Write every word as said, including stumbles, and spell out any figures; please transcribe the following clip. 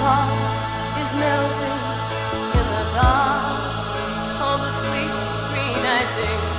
heart is melting in the dark. All the sweet green icing